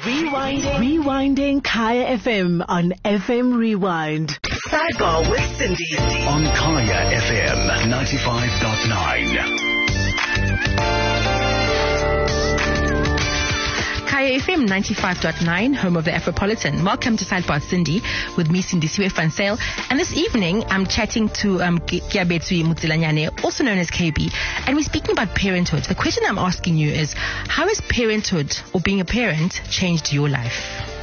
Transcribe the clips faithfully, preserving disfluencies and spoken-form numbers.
Rewinding. Rewinding Kaya F M on F M Rewind. Sidebar with Cindy. On Kaya F M ninety-five point nine. Kaya F M ninety-five point nine, home of the Afropolitan. Welcome to Sidebar Cindy with me, Cindy Siwe Fansale. And this evening, I'm chatting to um, Kiabetsui Mutsilanyane, also known as K B, and we're speaking about parenthood. The question I'm asking you is, how has parenthood or being a parent changed your life?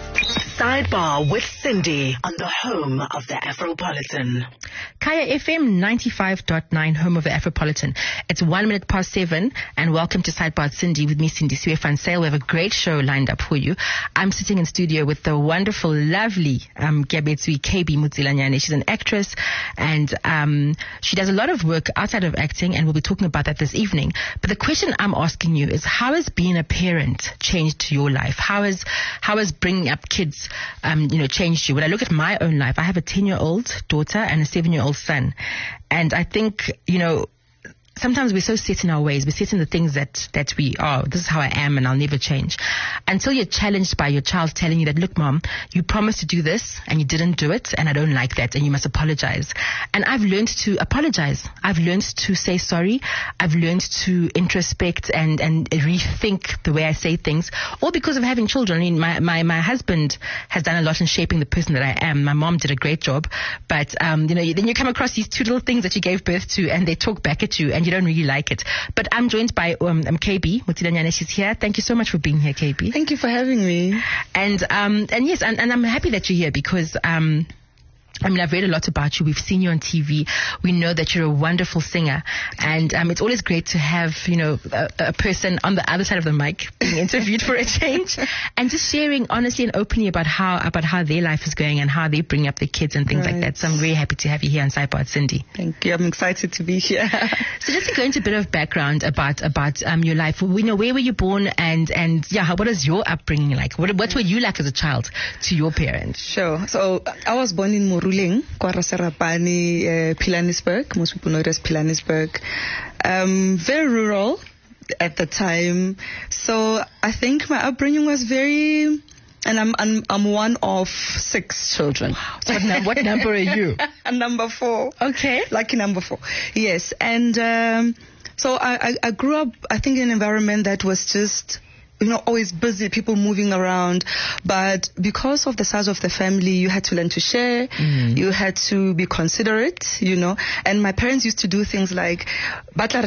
Sidebar with Cindy on the home of the Afropolitan. Kaya F M ninety-five point nine, home of the Afropolitan. It's one minute past seven, and welcome to Sidebar Cindy with me, Cindy Siwe Fansale. We have a great show lined up for you. I'm sitting in studio with the wonderful, lovely um, Kiabetsui K B Mutsilanyane. She's an actress, and um, she does a lot of work outside of acting, and we'll be talking about that this evening. But the question I'm asking you is, how has being a parent changed your life? How has how has bringing up kids um, you know, changed you? When I look at my own life, I have a ten-year-old daughter and a seven-year-old son. And I think, you know, sometimes we're so set in our ways. We're set in the things that, that we are. This is how I am and I'll never change. Until you're challenged by your child telling you that, look, Mom, you promised to do this and you didn't do it and I don't like that and you must apologize. And I've learned to apologize. I've learned to say sorry. I've learned to introspect and, and rethink the way I say things, all because of having children. I mean, my, my, my husband has done a lot in shaping the person that I am. My mom did a great job. But, um, you know, then you come across these two little things that you gave birth to and they talk back at you and you don't really like it. But I'm joined by um, um, K B Mutsilanyane. She's here. Thank you so much for being here, K B. Thank you for having me. And um, and yes, and, and I'm happy that you're here because um, I mean, I've read a lot about you. We've seen you on T V. We know that you're a wonderful singer. And um, it's always great to have, you know, a, a person on the other side of the mic being interviewed for a change and just sharing honestly and openly about how about how their life is going and how they bring up their kids and things right. like that. So I'm very happy to have you here on Sidebar, Cindy. Thank you. I'm excited to be here. So just to go into a bit of background about about um, your life. We know, where were you born and, and yeah, how, what is your upbringing like? What, what were you like as a child to your parents? Sure. So I was born in Muru. Ruling, Kwarasarapani, uh, Pilanesberg. Most people know it as Pilanesberg. Um, very rural at the time. So I think my upbringing was very, and I'm I'm, I'm one of six children. Wow. So what, num- what number are you? Number four. Okay. Lucky number four. Yes. And um, so I, I, I grew up, I think, in an environment that was just, you know, always busy, people moving around. But because of the size of the family, you had to learn to share. Mm. You had to be considerate, you know. And my parents used to do things like, they're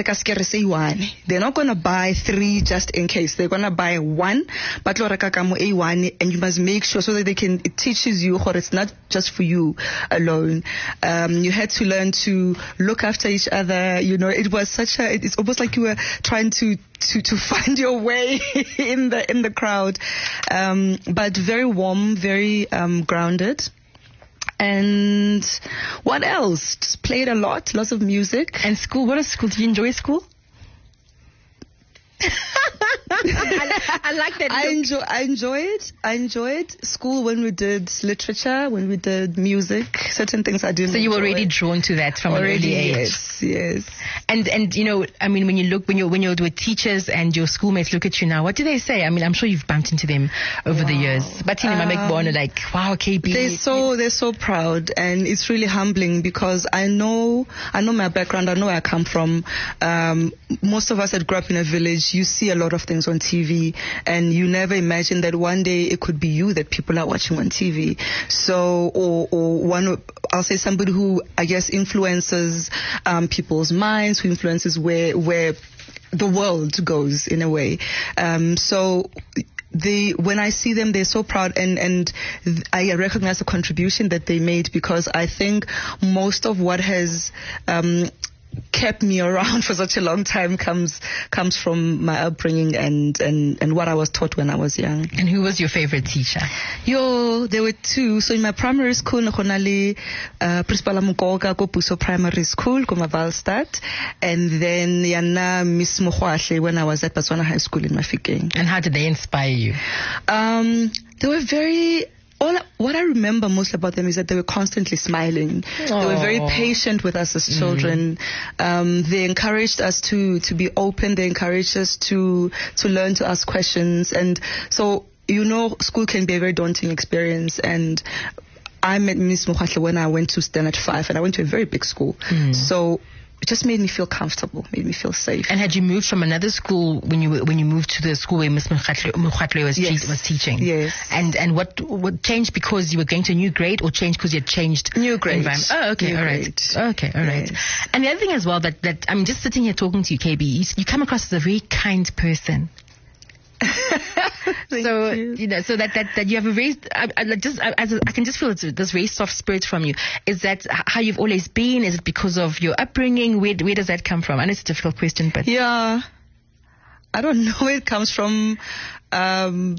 not going to buy three just in case. They're going to buy one, and you must make sure so that they can, it teaches you, or it's not just for you alone. Um, you had to learn to look after each other. You know, it was such a, it's almost like you were trying to, to, to find your way in the in the crowd, um, but very warm, very um, grounded. And what else? Just played a lot, lots of music. And school? What is school? Do you enjoy school? I, I like that. I enjoy. I enjoy it. I enjoyed school when we did literature, when we did music. Certain things I didn't. So you were enjoy. already drawn to that from already, an early age. Yes, yes. And and you know, I mean, when you look when you when you're with teachers and your schoolmates look at you now, what do they say? I mean, I'm sure you've bumped into them over wow. the years. But you know, um, my like, wow, K B. They're so they're so proud, and it's really humbling because I know I know my background. I know where I come from. Um, most of us that grew up in a village, you see a lot of things on T V, and you never imagine that one day it could be you that people are watching on T V. So, or, or one, I'll say somebody who, I guess, influences um, people's minds, who influences where where the world goes in a way. Um, so. They, when I see them, they're so proud, and, and I recognize the contribution that they made, because I think most of what has um, kept me around for such a long time comes comes from my upbringing and, and, and what I was taught when I was young. And who was your favorite teacher? Yo, there were two. So in my primary school, nakonali uh, Principal Mukoka ko Puso Primary School, ko Mavalstad, and then yana Miss Mohwashe when I was at Botswana High School in Mafikeng. And how did they inspire you? Um, they were very. All what I remember most about them is that they were constantly smiling. Aww. They were very patient with us as children. Mm. Um, they encouraged us to, to be open. They encouraged us to to learn to ask questions. And so you know, school can be a very daunting experience, and I met Miss Mokhatle when I went to Standard five, and I went to a very big school. Mm. So it just made me feel comfortable, made me feel safe. And had you moved from another school when you when you moved to the school where Miss Mokhatle was, yes. was teaching? Yes. And and what what changed because you were going to a new grade, or changed because you had changed new grade? Oh, okay, new all right. Grade. Okay, all right. Yes. And the other thing as well that that I'm just sitting here talking to you, K B. You, you come across as a very kind person. so you. you know, so that, that, that you have a very, I, I just I, as a, I can just feel this very soft spirit from you. Is that how you've always been? Is it because of your upbringing? Where where does that come from? I know it's a difficult question, but yeah, I don't know where it comes from. Um,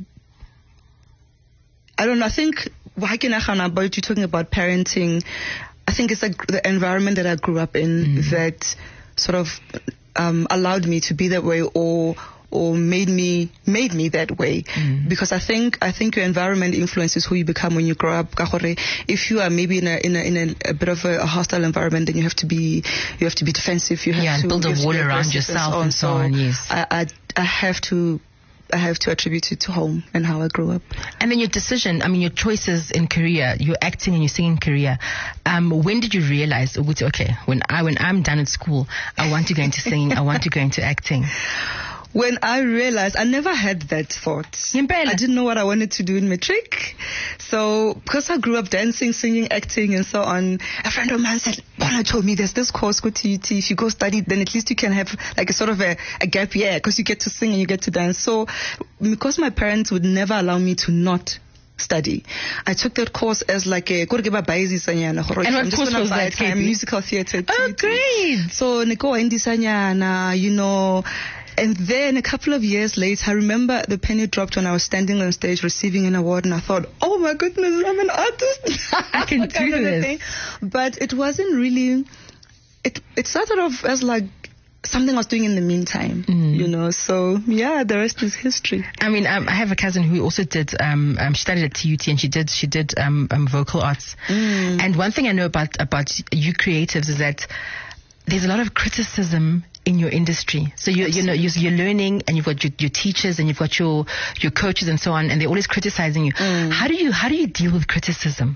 I don't know. I think about you talking about parenting. I think it's like the environment that I grew up in mm. that sort of um, allowed me to be that way, or. or made me made me that way mm. because I think I think your environment influences who you become when you grow up. If you are maybe in a in a, in a, a bit of a, a hostile environment, then you have to be you have to be defensive. You have yeah, to build a wall around and yourself so on. And so on yes, I, I I have to. I have to attribute it to home and how I grew up. And then your decision, I mean, your choices in career, your acting and your singing career. Um, when did you realize, okay, when I when I'm done at school, I want to go into singing, I want to go into acting? When I realized, I never had that thought. I didn't know what I wanted to do in matric. So, because I grew up dancing, singing, acting, and so on, a friend of mine said, Bona told me there's this course, go to U T. If you go study, then at least you can have like a sort of a, a gap year, because you get to sing and you get to dance. So, because my parents would never allow me to not study, I took that course as like a and what course was that? Time, musical theatre. Oh, great! So, Niko Indisanyana, you know. And then a couple of years later, I remember the penny dropped when I was standing on stage receiving an award, and I thought, oh my goodness, I'm an artist. I can do this. But it wasn't really, it, it started off as like something I was doing in the meantime, mm. you know. So, yeah, the rest is history. I mean, um, I have a cousin who also did, um, um, she studied at T U T, and she did, she did um, um, vocal arts. Mm. And one thing I know about, about you creatives is that there's a lot of criticism in your industry. So you you know you're, you're learning, and you've got your, your teachers, and you've got your your coaches and so on, and they're always criticizing you. Mm. How do you how do you deal with criticism?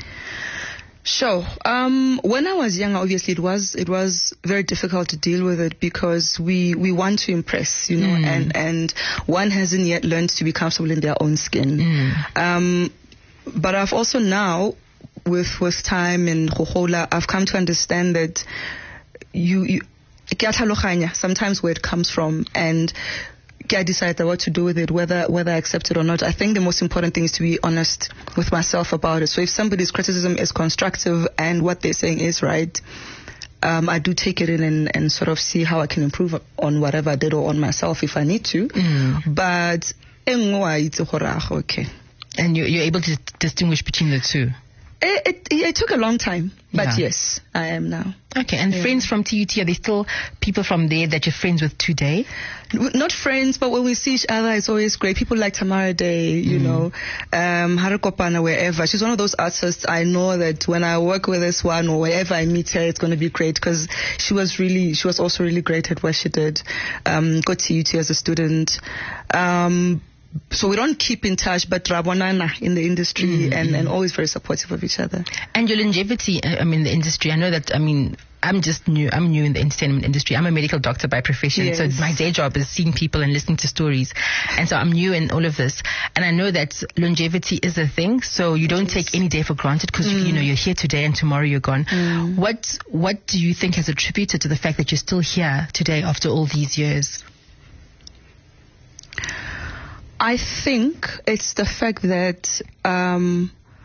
Sure. Um, when I was younger, obviously it was it was very difficult to deal with it, because we, we want to impress, you know, mm. and and one hasn't yet learned to be comfortable in their own skin. Mm. Um, but I've also now, with with time and Hohola, I've come to understand that you. you sometimes where it comes from, and I decide what to do with it, whether whether I accept it or not. I think the most important thing is to be honest with myself about it. So if somebody's criticism is constructive and what they're saying is right, um, I do take it in and, and sort of see how I can improve on whatever I did, or on myself if I need to. Mm. But okay. And you're, you're able to distinguish between the two? It, it, it took a long time, but yeah. yes, I am now. Okay, and yeah. friends from T U T, are they still people from there that you're friends with today? Not friends, but when we see each other, it's always great. People like Tamara Day, you mm. know, um, Harukopana, wherever. She's one of those artists I know that when I work with this one, or wherever I meet her, it's going to be great, because she was really, she was also really great at what she did. Um, got T U T as a student. Um, So we don't keep in touch, but Rabonana in the industry, mm-hmm. and, and always very supportive of each other. And your longevity, I mean, the industry, I know that, I mean, I'm just new, I'm new in the entertainment industry. I'm a medical doctor by profession. Yes. So my day job is seeing people and listening to stories. And so I'm new in all of this. And I know that longevity is a thing. So you don't yes. take any day for granted, because, mm. you, you know, you're here today and tomorrow you're gone. Mm. What, what do you think has attributed to the fact that you're still here today after all these years? I think it's the fact that um,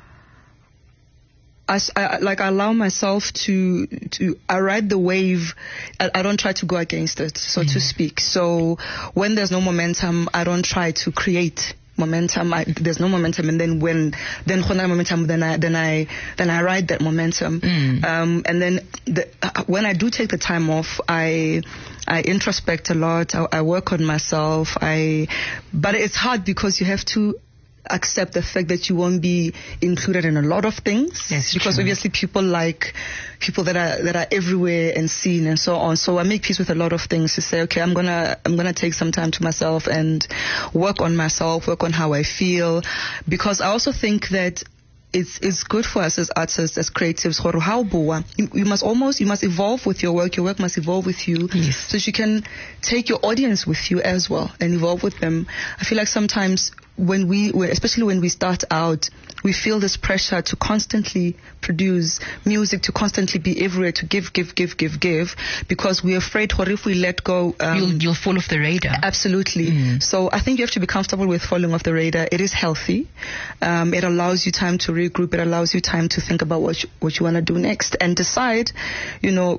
I, I like I allow myself to to I ride the wave. I, I don't try to go against it, so mm. to speak. So when there's no momentum, I don't try to create momentum. I, there's no momentum, and then when then when I momentum, then I then I then I ride that momentum. Mm. Um, and then the, uh, when I do take the time off, I. I introspect a lot. I, I work on myself. I, but it's hard because you have to accept the fact that you won't be included in a lot of things. Yes, because true. obviously people like people that are that are everywhere and seen and so on. So I make peace with a lot of things to say, okay, I'm gonna I'm gonna take some time to myself and work on myself, work on how I feel, because I also think that It's it's good for us as artists, as creatives. You, you must almost, you must evolve with your work. Your work must evolve with you. Yes. So that you can take your audience with you as well and evolve with them. I feel like sometimes when we, especially when we start out, we feel this pressure to constantly produce music, to constantly be everywhere, to give, give, give, give, give, because we're afraid what if we let go, um, You'll, you'll fall off the radar. Absolutely. Mm. So I think you have to be comfortable with falling off the radar. It is healthy. Um, it allows you time to regroup. It allows you time to think about what you, what you want to do next and decide, you know,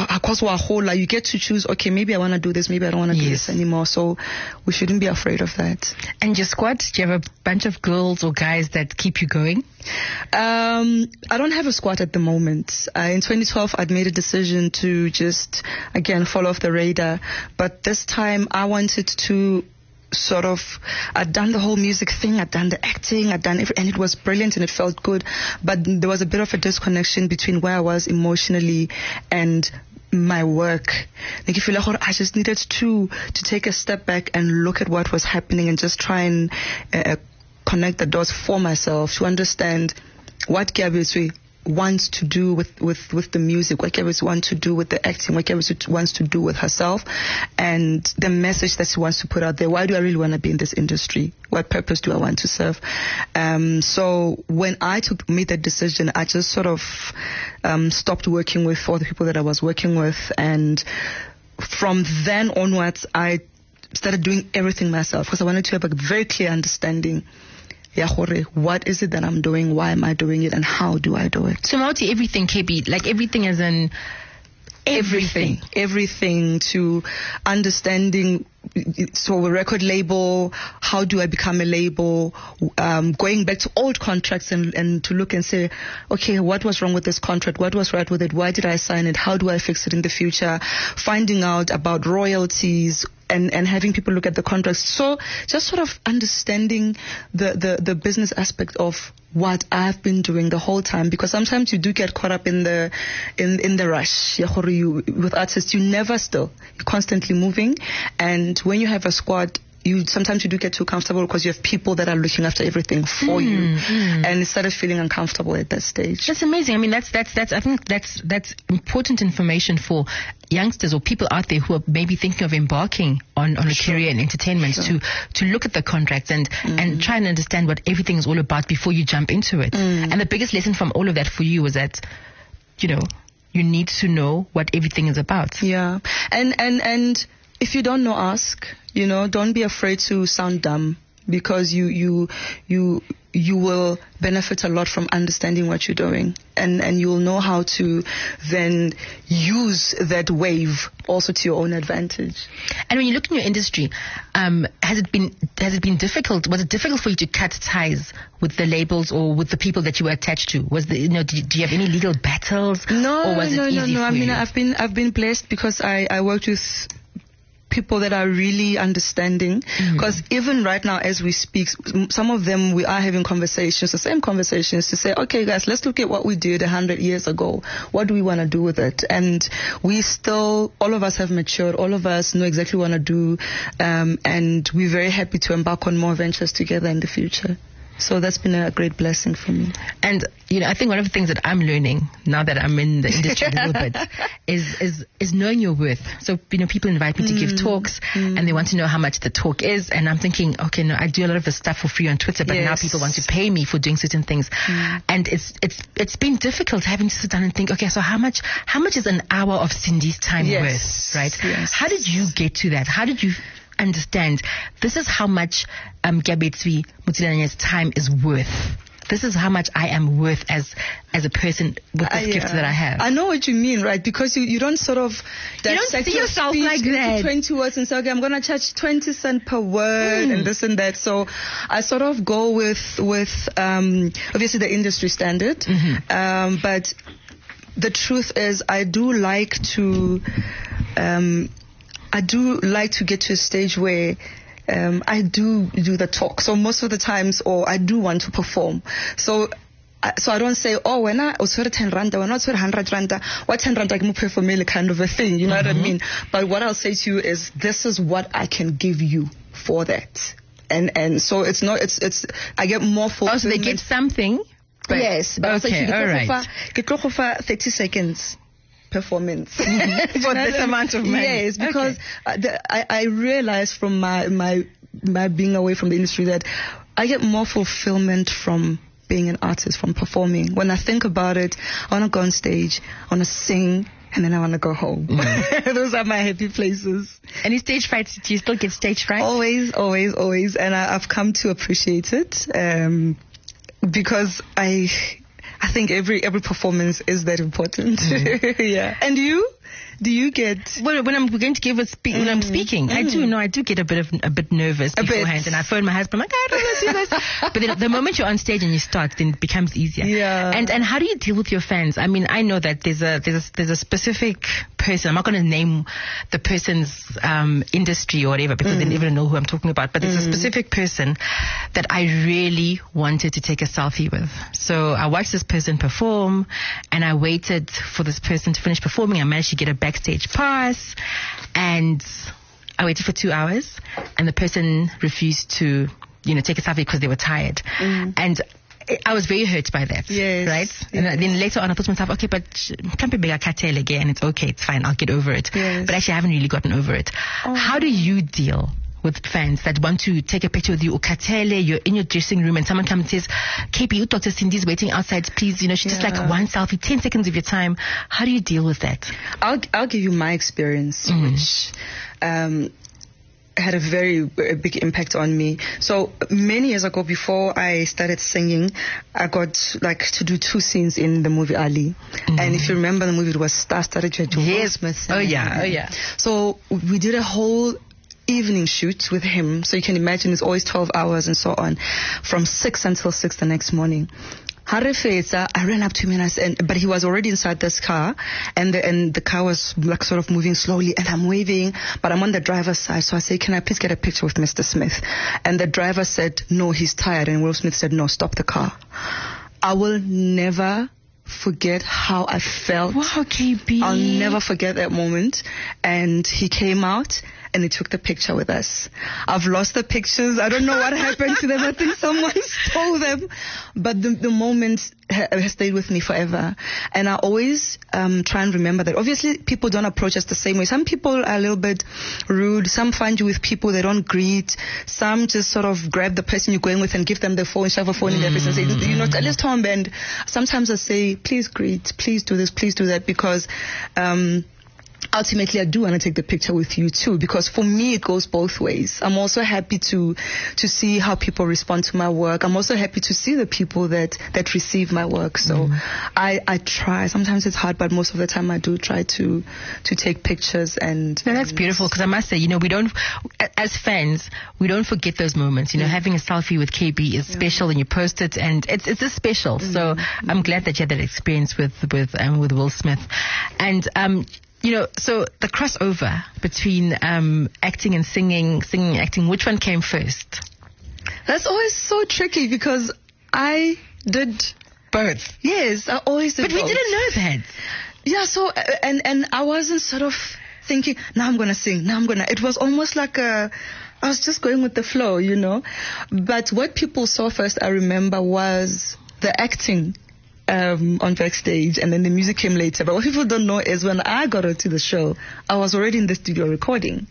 you get to choose, okay, maybe I want to do this, maybe I don't want to do Yes. this anymore. So we shouldn't be afraid of that. And your squad, do you have a bunch of girls or guys that keep you going? Um, I don't have a squad at the moment. Uh, in twenty twelve, I'd made a decision to just, again, fall off the radar. But this time I wanted to sort of, I'd done the whole music thing, I'd done the acting, I'd done everything, and it was brilliant and it felt good. But there was a bit of a disconnection between where I was emotionally and my work. Like, if you like, I just needed to to take a step back and look at what was happening and just try and uh, connect the dots for myself to understand what Gabby wants to do with, with, with the music, what Gabby wants to do with the acting, what Gabby wants to do with herself, and the message that she wants to put out there. Why do I really want to be in this industry? What purpose do I want to serve? Um, so when I took made that decision, I just sort of um, stopped working with all the people that I was working with, and from then onwards, I started doing everything myself because I wanted to have a very clear understanding. What is it that I'm doing? Why am I doing it? And how do I do it? So multi everything, K B, like everything as in everything. Everything, everything to understanding. So a record label, how do I become a label? Um, going back to old contracts and, and to look and say, okay, what was wrong with this contract? What was right with it? Why did I sign it? How do I fix it in the future? Finding out about royalties and, and having people look at the contracts. So just sort of understanding the, the, the business aspect of what I've been doing the whole time, because sometimes you do get caught up in the in in the rush. You, with artists, you never still. You're constantly moving, and when you have a squad, you sometimes you do get too comfortable because you have people that are looking after everything for mm, you, mm. and it started feeling uncomfortable at that stage. That's amazing. I mean, that's that's that's. I think that's that's important information for youngsters or people out there who are maybe thinking of embarking on, on a Sure. career in entertainment Sure. to to look at the contracts and Mm. and try and understand what everything is all about before you jump into it. Mm. And the biggest lesson from all of that for you was that, you know, you need to know what everything is about. Yeah, and and and if you don't know, ask. You know, don't be afraid to sound dumb, because you you you you will benefit a lot from understanding what you're doing, and and you will know how to then use that wave also to your own advantage. And when you look in your industry, um, has it been has it been difficult? Was it difficult for you to cut ties with the labels or with the people that you were attached to? Was the you know do you, do you have any legal battles? No, or was no, it easy no, no. for I mean, you? I've been I've been blessed because I I worked with people that are really understanding, because mm. even right now as we speak, some of them we are having conversations, the same conversations, to say, okay guys, let's look at what we did a hundred years ago. What do we want to do with it? And we still, all of us have matured, all of us know exactly what we want to do, um, and we're very happy to embark on more ventures together in the future. So that's been a great blessing for me. And, you know, I think one of the things that I'm learning now that I'm in the industry a little bit is, is, is knowing your worth. So, you know, people invite me to Mm. give talks Mm. and they want to know how much the talk is. And I'm thinking, okay, no, I do a lot of the stuff for free on Twitter, but Yes. now people want to pay me for doing certain things. Mm. And it's, it's, it's been difficult having to sit down and think, okay, so how much, how much is an hour of Cindy's time Yes. worth, right? Yes. How did you get to that? How did you understand this is how much um, Gabetswe Mutilanya's time is worth? This is how much I am worth as as a person with this I, gift uh, that I have. I know what you mean, right? Because you, you don't sort of don't dissect see your yourself speech like into that. twenty words and say, okay, I'm going to charge twenty cents per word Mm. and this and that. So I sort of go with with um, obviously the industry standard, Mm-hmm. um, but the truth is I do like to um, I do like to get to a stage where um, I do do the talk. So most of the times, or I do want to perform. So. I- So I don't say, oh, when I was ten randa, when I was one hundred randa, what ten randa can perform kind of a thing, you know mm-hmm. what I mean? But what I'll say to you is, this is what I can give you for that. And and so it's not, it's, it's, I get more fulfillment. Oh, so they get something? But yes. But okay, also, all right. Get for thirty seconds performance. For this amount of money? Yes, because okay. uh, the, I, I realized from my, my, my being away from the industry that I get more fulfillment from being an artist, from performing. When I think about it, I want to go on stage, I want to sing, and then I want to go home. Mm. Those are my happy places. Any stage frights? Do you still get stage fright? Always, always, always. And I, I've come to appreciate it um, because I, I think every every performance is that important. Mm. Yeah. And you? Do you get? Well, when I'm going to give a speak, mm. when I'm speaking, mm. I do know I do get a bit of a bit nervous a beforehand, bit. and I phone my husband. I'm like, I don't want to see this. But then the moment you're on stage and you start, then it becomes easier. Yeah. And and how do you deal with your fans? I mean, I know that there's a there's a, there's a specific person. I'm not going to name the person's um, industry or whatever because mm. they never know who I'm talking about. But there's mm. a specific person that I really wanted to take a selfie with. So I watched this person perform, and I waited for this person to finish performing. I managed to get a backstage pass, and I waited for two hours, and the person refused to, you know, take a selfie because they were tired. Mm. And I was very hurt by that. Yes. Right? Yes. And then later on I thought to myself, okay, but can't be bigger cartel again. It's okay. It's fine. I'll get over it. Yes. But actually I haven't really gotten over it. Oh. How do you deal with fans that want to take a picture with you, or Katele, you're in your dressing room and someone comes and says, K P, Doctor Cindy's waiting outside, please, you know, she's yeah. just like one selfie, ten seconds of your time. How do you deal with that? I'll, I'll give you my experience, mm. which um, had a very a big impact on me. So many years ago, before I started singing, I got like to do two scenes in the movie Ali. Mm. And if you remember the movie, it was Star Started to yes. Will Smith. Oh yeah, oh yeah. So we did a whole evening shoot with him, so you can imagine it's always twelve hours and so on, from six until six the next morning. Harefetsa, I ran up to him and I said, but he was already inside this car, and the, and the car was like sort of moving slowly, and I'm waving, but I'm on the driver's side, so I say, can I please get a picture with Mister Smith? And the driver said, no, he's tired, and Will Smith said, no, stop the car. I will never forget how I felt. Wow, K B. I'll never forget that moment. And he came out and he took the picture with us. I've lost the pictures. I don't know what happened to them. I think someone stole them. But the, the moment ha- has stayed with me forever. And I always um, try and remember that. Obviously, people don't approach us the same way. Some people are a little bit rude. Some find you with people they don't greet. Some just sort of grab the person you're going with and give them the phone, shove a phone mm. in their face and say, you know, let's Tom. And sometimes I say, please greet, please do this, please do that, because um, ultimately I do want to take the picture with you too, because for me it goes both ways. I'm also happy to to see how people respond to my work. I'm also happy to see the people that that receive my work. So mm. I I try. Sometimes it's hard, but most of the time I do try to to take pictures. And no, that's and beautiful, because I must say, you know, we don't, as fans, we don't forget those moments. You know, mm. having a selfie with K B is yeah. special, and you post it, and it's it's just special. Mm. So mm. I'm glad that you had that experience with with um, with Will Smith, and um. You know, so the crossover between um, acting and singing, singing and acting, which one came first? That's always so tricky, because I did both. Yes, I always did But both. we didn't know that. Yeah, so, uh, and, and I wasn't sort of thinking, now I'm going to sing, now I'm going to, it was almost like a, I was just going with the flow, you know. But what people saw first, I remember, was the acting. Um, on backstage, and then the music came later. But what people don't know is when I got onto the show, I was already in the studio recording.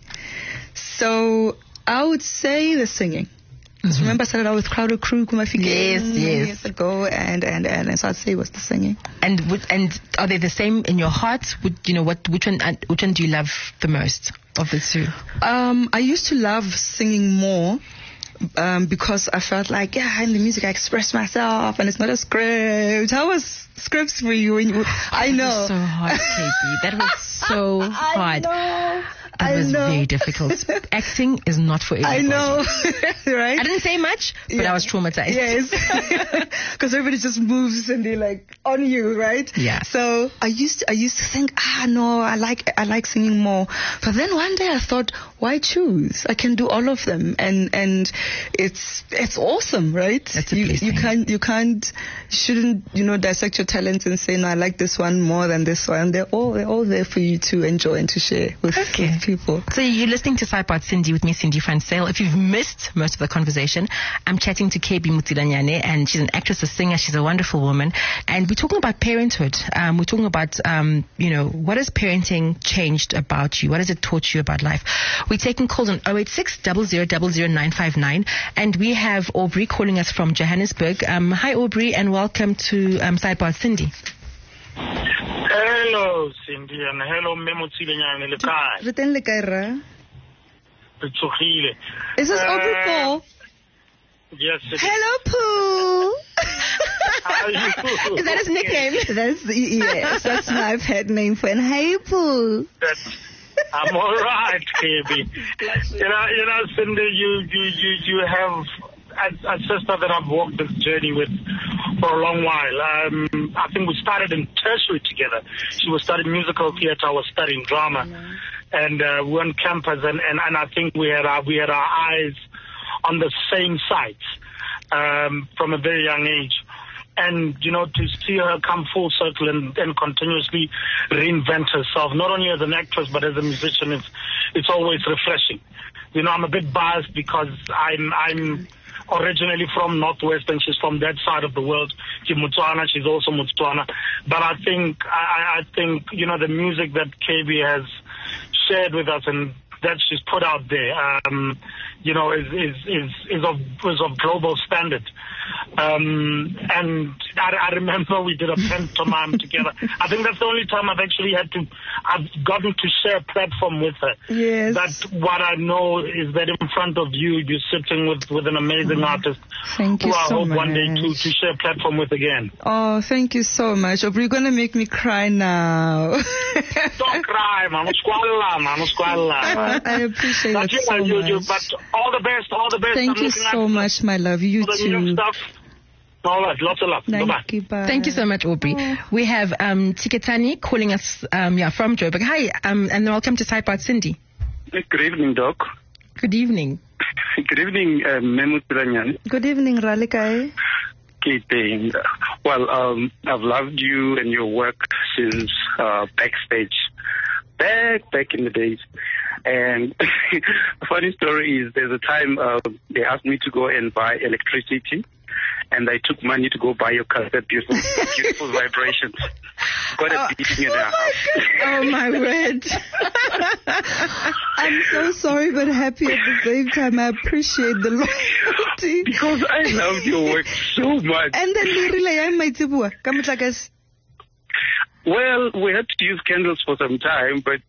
So I would say the singing. Mm-hmm. Remember I started out with Crowder Crew, Kumafika yes, yes. years ago, and, and, and, and so I'd say it was the singing. And would, and are they the same in your heart? Would you know what which one which one do you love the most of the two? Um, I used to love singing more. Um, because I felt like, yeah, in the music I express myself, and it's not a script. How was scripts for you? When you I know. That was so hard, K B. That was so hard. I know. That I was know. very difficult. Acting is not for everybody. I know, right? I didn't say much, but Yeah. I was traumatized. Yes, because everybody just moves and they're like on you, right? Yeah. So I used to, I used to think, ah, no, I like I like singing more. But then one day I thought, why choose? I can do all of them, and and it's it's awesome, right? That's a you blessing. you can't you can't you shouldn't you know dissect your talents and say, no, I like this one more than this one. They're all they're all there for you to enjoy and to share with, Okay. with people. So you're listening to Sideboard Cindy with me, Cindy Fransale. If you've missed most of the conversation, I'm chatting to K B Mutsilanyane, and she's an actress, a singer. She's a wonderful woman. And we're talking about parenthood. Um, we're talking about, um, you know, what has parenting changed about you? What has it taught you about life? We're taking calls on oh eight six, zero zero zero zero nine five nine. And we have Aubrey calling us from Johannesburg. Um, hi, Aubrey, and welcome to um, Sideboard Cindy. Hello, Cindy, and hello, Memotsilenyane le kae? Re teng le kae ra? Re tsogile. Is this Uh, Aubrey Paul? Yes, it is. Hello, Pooh. How are you? Is that his nickname? That's yes, that's my pet name for him. Hey, Pooh. That's, I'm all right, baby. You know, you know, Cindy, you, you, you, you have a, a sister that I've walked this journey with for a long while. Um, I think we started in tertiary together. She was studying musical theater, I was studying drama. And uh, we were on campus, and, and, and I think we had our, we had our eyes on the same sites um, from a very young age. And, you know, to see her come full circle and, and continuously reinvent herself, not only as an actress but as a musician, it's, it's always refreshing. You know, I'm a bit biased because I'm I'm originally from Northwest and she's from that side of the world. She's Motswana, she's also Motswana. But I think, I, I think, you know, the music that K B has shared with us and that she's put out there, um, you know, is is is is of is of global standard. Um, and I, I remember we did a pantomime together. I think that's the only time I've actually had to, I've gotten to share a platform with her. Yes. That what I know is that in front of you, you're sitting with, with an amazing Mm. artist Thank who you I so hope one day to, much. to share a platform with again. Oh, thank you so much. Aubrey, you're going to make me cry now. Don't cry, man. Squalla, man. Squalla. I appreciate But, it you so know, you, you, much. but all the best, all the best. Thank I'm you looking so at much, my love. You the new too. stuff. All right, lots of love. Thank Bye-bye. you. Bye. Thank you so much, Aubrey. We have um, Tiketani calling us um, yeah, from Joburg. Hi, um, and welcome to Sideboard Cindy. Good evening, Doc. Good evening. Good evening, uh, Memotsilenyane. Good evening, Ralikai. Keeping. Well, um, I've loved you and your work since uh, backstage, back back in the days. And a funny story is, there's a time uh, they asked me to go and buy electricity, and I took money to go buy your cassette, beautiful, beautiful vibrations. Got a beating in the house. Oh, my word. I'm so sorry, but happy at the same time. I appreciate the loyalty. Because I loved your work so much. And then they relay, I'm my tibua. Come like us. Well, we had to use candles for some time, but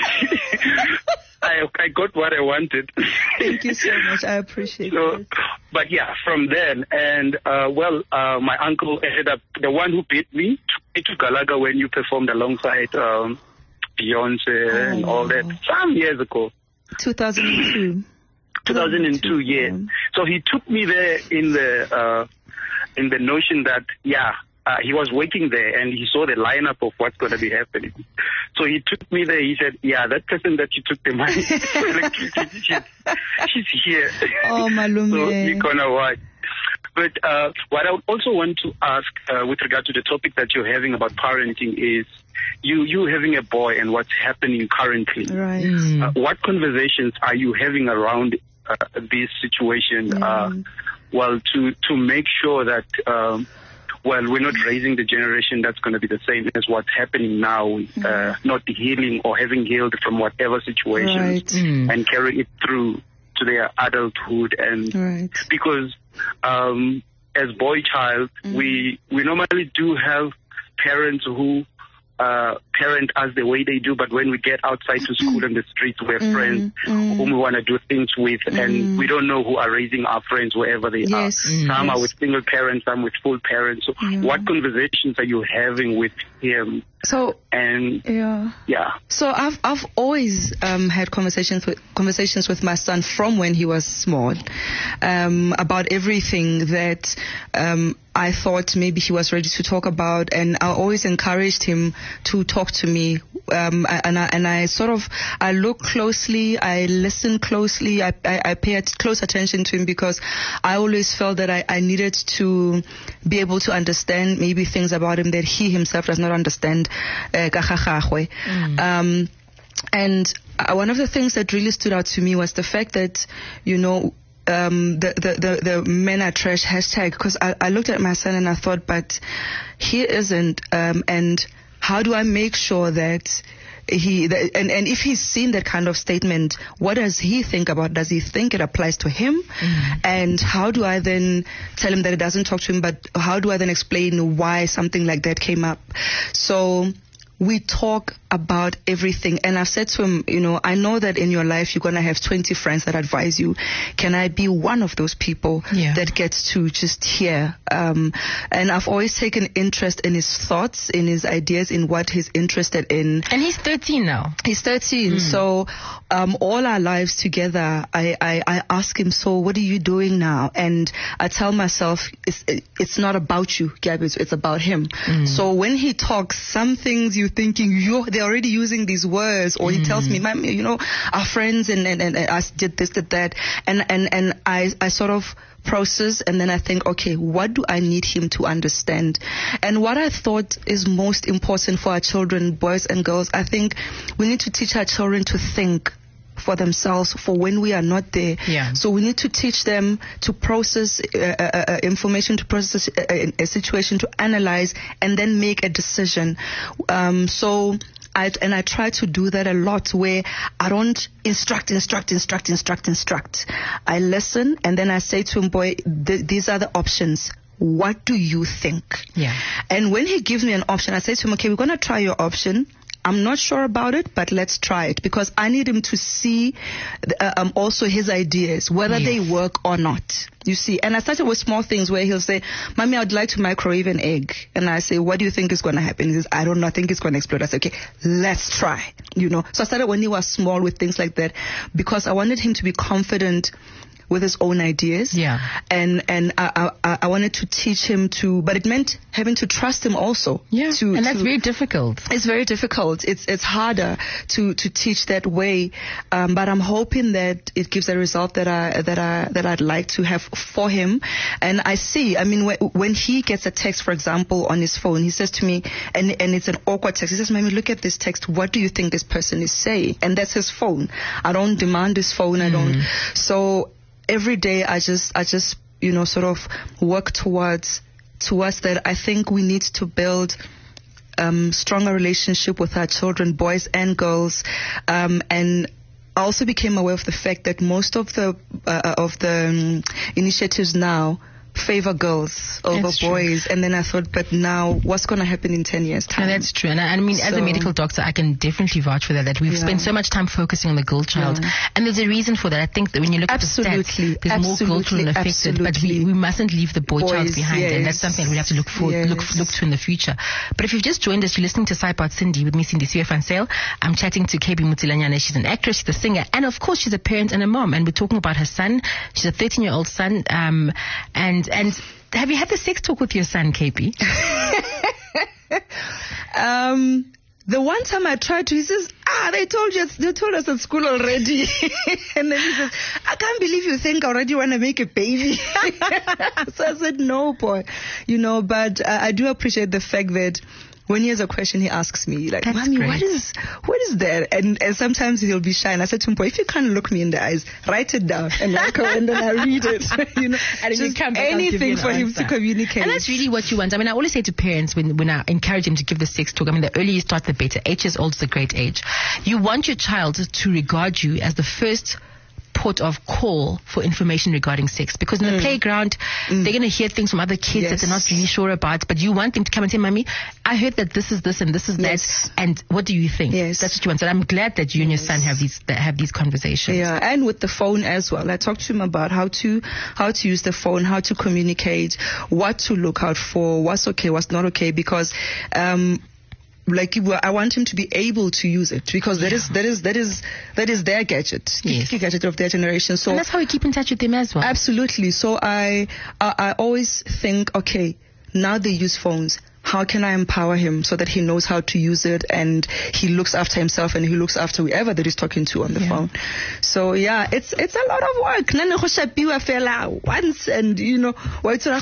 I, I got what I wanted. Thank you so much. I appreciate So, it. but yeah, from then, and uh, well, uh, my uncle ended up, the one who beat me, took me to Galaga when you performed alongside um, Beyonce and Oh, all that, wow. some years ago. two thousand two. two thousand two, yeah. So he took me there in the uh, in the notion that, yeah, uh, he was waiting there and he saw the lineup of what's going to be happening. So he took me there. He said, yeah, that person that you took the money for electricity, she's, she's here. Oh, Malume. So you're going to watch. But uh, what I would also want to ask uh, with regard to the topic that you're having about parenting is you, you having a boy and what's happening currently. Right. Uh, what conversations are you having around uh, this situation? Yeah. Uh, well, to to make sure that um, well, we're not raising the generation that's going to be the same as what's happening now, uh, not healing or having healed from whatever situations, Right. Mm. and carry it through to their adulthood. And Right. because um, as boy child, Mm. we we normally do have parents who uh, parent us the way they do, but when we get outside to school and the streets, we have Mm, friends mm. whom we want to do things with, Mm. and we don't know who are raising our friends wherever they Yes. are. Mm. Some Yes. are with single parents, some with full parents. So Yeah. what conversations are you having with him? So, And yeah. yeah. So I've I've always um, had conversations with conversations with my son from when he was small um, about everything that um, I thought maybe he was ready to talk about, and I always encouraged him to talk to me. Um, I- and I and I sort of I look closely, I listen closely, I I, I pay at- close attention to him because I always felt that I, I needed to be able to understand maybe things about him that he himself does not understand. Uh, ka gagagwe. um, and uh, one of the things that really stood out to me was the fact that, you know, um, the, the, the, the men are trash hashtag, because I, I looked at my son and I thought, but he isn't. Um, and how do I make sure that he, that, and, and if he's seen that kind of statement, what does he think about? Does he think it applies to him? Mm. And how do I then tell him that it doesn't talk to him, but how do I then explain why something like that came up? So we talk about everything. And I've said to him, you know, I know that in your life you're going to have twenty friends that advise you. Can I be one of those people Yeah. that gets to just hear? Um, and I've always taken interest in his thoughts, in his ideas, in what he's interested in. And he's thirteen now. He's thirteen, mm. so um, all our lives together, I, I, I ask him, so what are you doing now? And I tell myself, it's, it's not about you, Gabby, it's, it's about him. Mm. So when he talks, some things you're thinking, you're, they're already using these words, or mm. he tells me, Mom, you know, our friends and, and, and us did this, did that. And, and, and I, I sort of process, and then I think, okay, what do I need him to understand? And what I thought is most important for our children, boys and girls, I think we need to teach our children to think for themselves for when we are not there. Yeah. So we need to teach them to process uh, uh, uh, information, to process a, a situation, to analyze, and then make a decision. Um, so I, and I try to do that a lot, where I don't instruct, instruct, instruct, instruct, instruct. I listen, and then I say to him, boy, th- these are the options. What do you think? Yeah. And when he gives me an option, I say to him, okay, we're going to try your option. I'm not sure about it, but let's try it, because I need him to see uh, um, also his ideas, whether Yes. they work or not. You see, and I started with small things where he'll say, Mommy, I'd like to microwave an egg. And I say, what do you think is going to happen? He says, I don't know. I think it's going to explode. I say, okay, let's try. You know, so I started when he was small with things like that, because I wanted him to be confident with his own ideas. Yeah. And and I, I I wanted to teach him to, but it meant having to trust him also. Yeah. To, and that's to, very difficult. It's very difficult. It's it's harder to, to teach that way. Um, but I'm hoping that it gives a result that I that I that I'd like to have for him. And I see. I mean, when, when he gets a text, for example, on his phone, he says to me, and and it's an awkward text. He says, "Mommy, look at this text. What do you think this person is saying?" And that's his phone. I don't demand his phone. I don't. So every day I just, I just, you know, sort of work towards, towards that. I think we need to build um, stronger relationship with our children, boys and girls. Um, and I also became aware of the fact that most of the, uh, of the um, initiatives now favor girls over That's true. boys. And then I thought, but now what's going to happen in ten years time? No, that's true. And I, I mean, as a So- medical doctor, I can definitely vouch for that, that we've Yeah. spent so much time focusing on the girl child. Yeah. And there's a reason for that. I think that when you look Absolutely. at the stats, there's more girl Absolutely. children affected, but we, Absolutely. we mustn't leave the boy child Boys, behind. And that's yes. something we have to look for, look, Yes. look to in the future. But if you've just joined us, you're listening to Sideboard Cindy with me, Cindy Suefansale. I'm chatting to K B Mutilanyane. She's an actress, she's a singer, and of course she's a parent and a mom. And we're talking about her son. She's a thirteen-year-old son. Um, and, and, have you had the sex talk with your son, K P? Um, the one time I tried to, he says, ah, they told you, they told us at school already. And then he says, I can't believe you think I already want to make a baby. So I said, no, boy, you know, but uh, I do appreciate the fact that when he has a question, he asks me, like, That's Mommy, great. what is, what is that? And, and sometimes he'll be shy. And I said to him, boy, if you can't look me in the eyes, write it down. And, I go, and then I read it. You know, And then you just come back, I'll give you anything an for him answer. to communicate. And that's really what you want. I mean, I always say to parents when, when I encourage them to give the sex talk, I mean, the earlier you start, the better. Eight years old is a great age. You want your child to regard you as the first support of call for information regarding sex, because in the mm. playground mm. they're going to hear things from other kids yes. that they're not really sure about, but you want them to come and say, Mommy, I heard that this is this and this is yes. that, and what do you think? Yes. That's what you want. So I'm glad that you and yes. your son have these have these conversations. Yeah, and with the phone as well. I talked to him about how to how to use the phone, how to communicate, what to look out for, what's okay, what's not okay, because um like I want him to be able to use it, because yeah. that is that is that is that is their gadget, yes. gadget of their generation. So and that's how we keep in touch with them as well. Absolutely. So I I, I always think, okay, now they use phones. How can I empower him so that he knows how to use it and he looks after himself and he looks after whoever that he's talking to on the yeah. phone? So yeah, it's it's a lot of work. Once and you know, what do,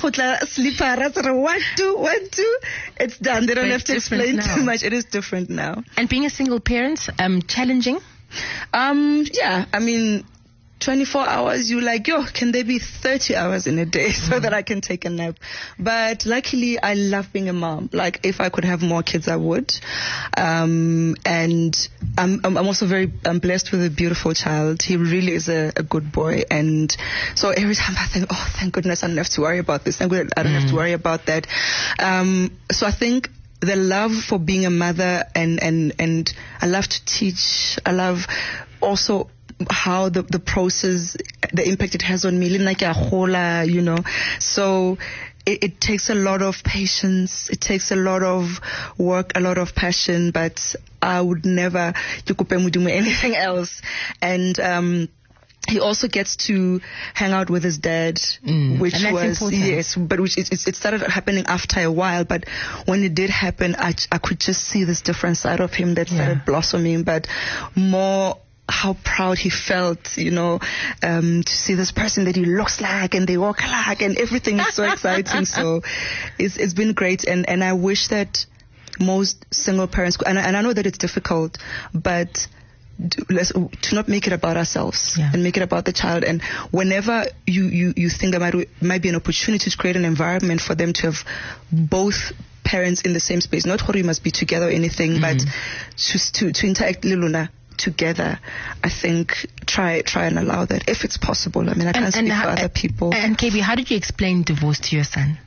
what do? It's done. They don't but have to explain now. Too much. It is different now. And being a single parent, um, challenging? Um, yeah, I mean, twenty-four hours, you like, yo, can there be thirty hours in a day so mm. that I can take a nap? But luckily, I love being a mom. Like, if I could have more kids, I would. Um, and I'm, I'm also very I'm blessed with a beautiful child. He really is a, a good boy. And so every time I think, oh, thank goodness I don't have to worry about this. Thank goodness I don't mm. have to worry about that. Um, so I think the love for being a mother, and, and, and I love to teach. I love also how the the process, the impact it has on me, you know. So it, it takes a lot of patience, it takes a lot of work, a lot of passion, but I would never do anything else. And um he also gets to hang out with his dad, mm. which and was, important. yes, but which it, it started happening after a while. But when it did happen, I, I could just see this different side of him that started yeah. blossoming, but more how proud he felt, you know, um, to see this person that he looks like and they walk like and everything is so exciting. So it's, it's been great. And, and I wish that most single parents, and I, and I know that it's difficult, but do, let's, to not make it about ourselves yeah. and make it about the child. And whenever you, you, you think there might, might be an opportunity to create an environment for them to have both parents in the same space, not how you must be together or anything, mm-hmm. but just to, to interact, Liluna, together, I think try try and allow that if it's possible. I mean, I can't and, speak and for how, other people. And K B, how did you explain divorce to your son?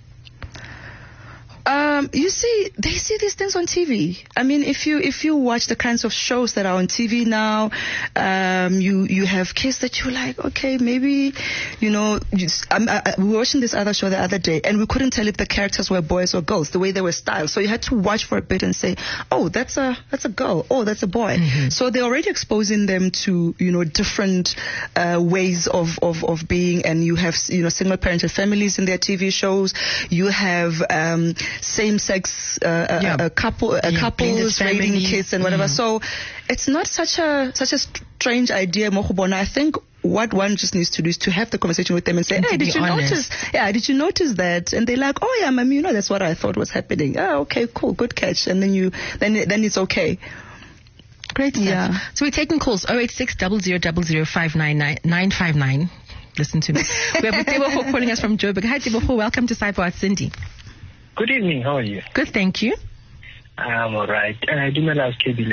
Um, you see, they see these things on T V. I mean, if you if you watch the kinds of shows that are on T V now, um, you you have kids that you're like, okay, maybe, you know, you just, I, I, we were watching this other show the other day, and we couldn't tell if the characters were boys or girls, the way they were styled. So you had to watch for a bit and say, oh, that's a that's a girl, oh, that's a boy. Mm-hmm. So they're already exposing them to, you know, different uh, ways of, of of being, and you have, you know, single parental families in their T V shows. You have um, same-sex uh, yeah. a, a couple, a yeah, couples raising kids and whatever. Mm. So it's not such a such a strange idea, Mohobona. I think what one just needs to do is to have the conversation with them and say, and hey, did you honest. notice? Yeah, did you notice that? And they're like, oh yeah, mommy, you know, that's what I thought was happening. Oh, okay, cool, good catch. And then you, then then it's okay. Great stuff. Yeah. So we're taking calls oh eight six, zero zero zero zero, five nine nine, nine five nine. Listen to me. We have Teboho calling us from Joburg. Hi, Teboho. Welcome to Sideboard Cindy. Good evening. How are you? Good, thank you. I'm all right. Uh, do my last K B.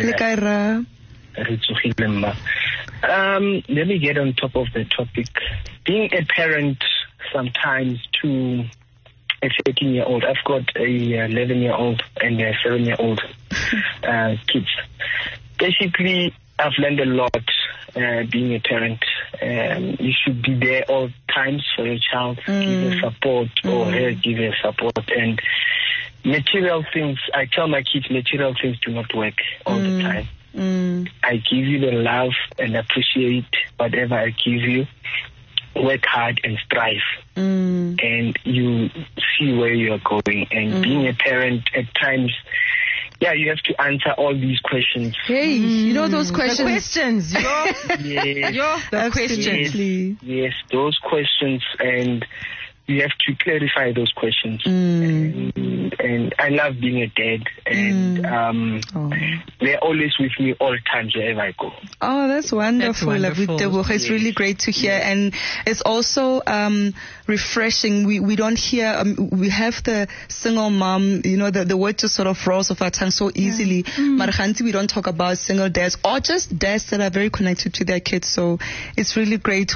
Um, let me get on top of the topic. Being a parent sometimes to a thirteen-year-old. I've got a eleven-year-old and a seven-year-old uh, kids. Basically, I've learned a lot uh, being a parent. Um, you should be there all times for your child, mm. give her support mm. or her give her support. And material things, I tell my kids material things do not work all mm. the time. Mm. I give you the love and appreciate whatever I give you. Work hard and strive. Mm. And you see where you are going. And mm. being a parent at times, yeah, you have to answer all these questions. Hey, mm. you know those questions. The questions. Yo. Yes. Yo, the questions. Yes, yes, those questions. And you have to clarify those questions. Mm. and and I love being a dad, and Mm. um, Oh. they're always with me all times wherever I go. Oh, that's wonderful. That's wonderful. It's Yes. really great to hear, and it's also um, refreshing. We we don't hear. Um, we have the single mom. You know, the the word just sort of rolls off our tongue so easily. But mm. we don't talk about single dads or just dads that are very connected to their kids. So it's really great.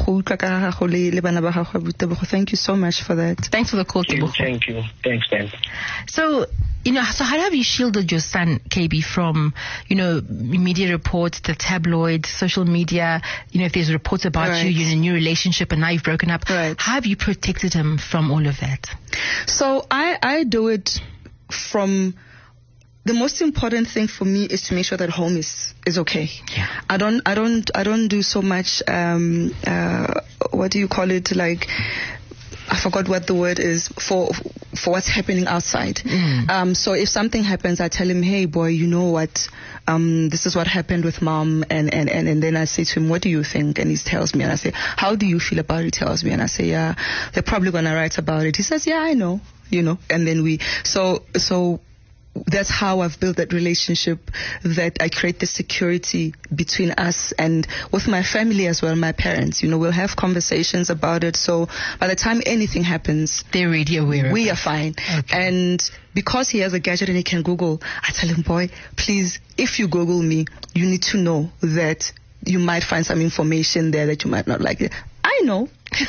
Thank you so much for that. Thanks for the call, Thank you. Tebogo. Thank you. Thanks, Ben. So, you know, so how have you shielded your son, K B, from, you know, media reports, the tabloids, social media? You know, if there's reports about Right. you, you're in a new relationship and now you've broken up. Right. How have you protected him from all of that? So I, I do it from, the most important thing for me is to make sure that home is, is okay. Yeah. I don't, I don't, I don't do so much, um, uh, what do you call it? Like, I forgot what the word is for for what's happening outside. Mm. Um, so if something happens, I tell him, hey boy, you know what? Um, this is what happened with mom, and, and, and, and then I say to him, what do you think? And he tells me, and I say, how do you feel about it? He tells me, and I say, yeah, they're probably gonna write about it. He says, yeah, I know, you know. And then we, so so. That's how I've built that relationship, that I create the security between us and with my family as well, my parents. You know, we'll have conversations about it. So by the time anything happens, They're already aware of we it. are fine. Okay. And because he has a gadget and he can Google, I tell him, boy, please, if you Google me, you need to know that you might find some information there that you might not like. I know.